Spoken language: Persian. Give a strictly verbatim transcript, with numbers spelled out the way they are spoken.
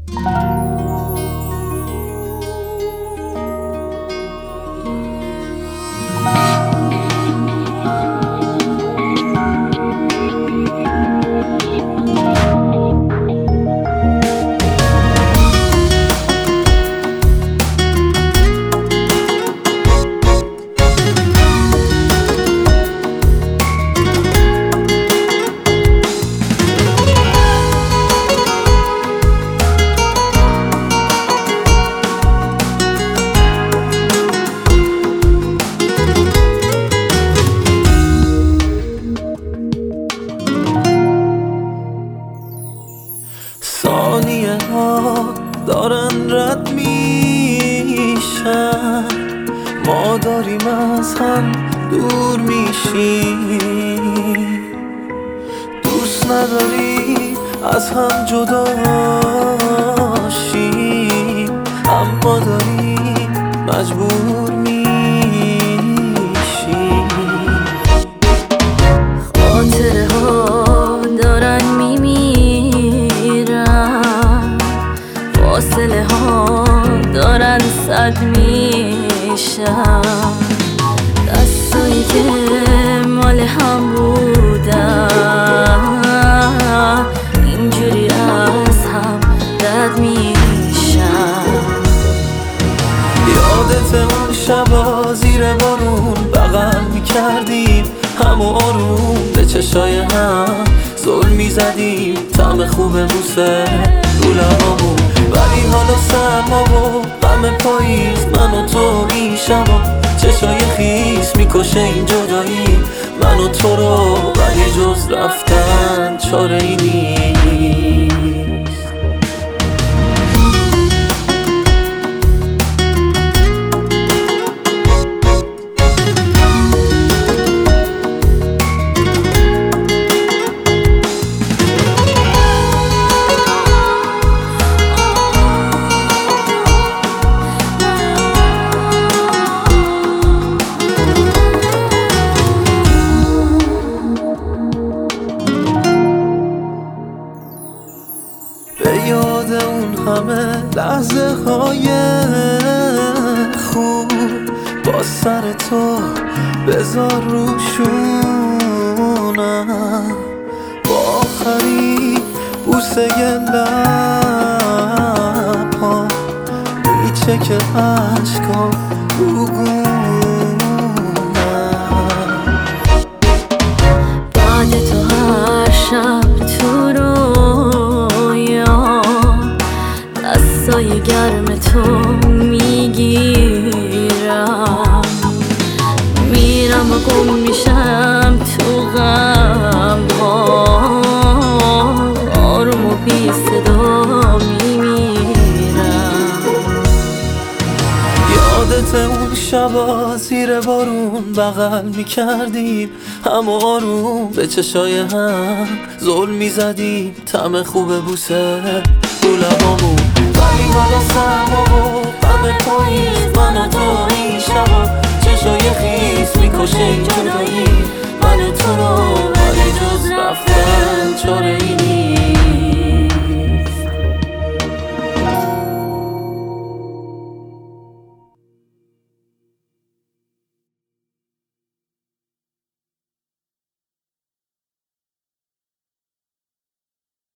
ثانیه ها دارن رد میشن، ما داریم از هم دور میشیم. دوست نداری از هم جدا شیم، اما داریم مجبور میشیم. خاطره ها دارن میمیرن، فاصله ها دارن صد میشن. دستایی که مال هم بودن اینجوری از هم رد میشن. یادت اون شبا زیر بارون بغل میکردیم، همو آروم به چشای هم زل میزدیم. طعم خوب بوسه رو لبامون، ولی حالا سرما و غم پاییز من و تو این شبا. چشای خیس میکشه این جدایی من و تو رو، ولی جز رفتن چاره ای نیست. به یاد اون همه لحظه های خوب با سر تو بذار روشونم، با آخری بوسه لب ها میچه که عشقا بگونم. بعد تو هر شب تو دستای گرم تو میگیرم، میرم و گم میشم تو غم ها، آروم و بی صدا میمیرم. یادت اون شبا زیر بارون بغل میکردیم، هم آروم به چشای هم زل میزدیم. طعم خوب بوسه رو لبامون، ولی حالا سرما و غم پاییز من و تو این شبا. چشای خیس میکشه این جدایی من و تو رو، ولی جز رفتن چاره ای نیست.